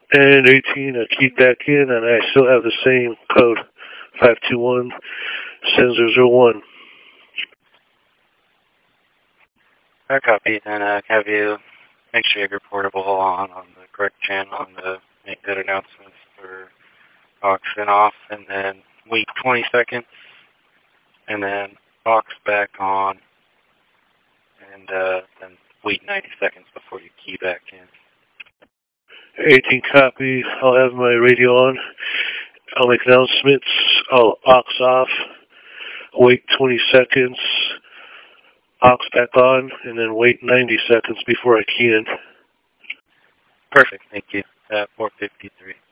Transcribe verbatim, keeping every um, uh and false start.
And eighteen, I keyed back in, and I still have the same code, five two one seven zero zero one. I copy, and uh, have you make sure you have your portable on on the correct channel and uh, make good announcements for aux and off, and then wait twenty seconds, and then aux back on, and uh, then wait ninety seconds before you key back in. eighteen copy. I'll have my radio on. I'll make announcements. I'll aux off. Wait twenty seconds. Aux back on, and then wait ninety seconds before I key in. Perfect. Thank you. Uh, four fifty-three.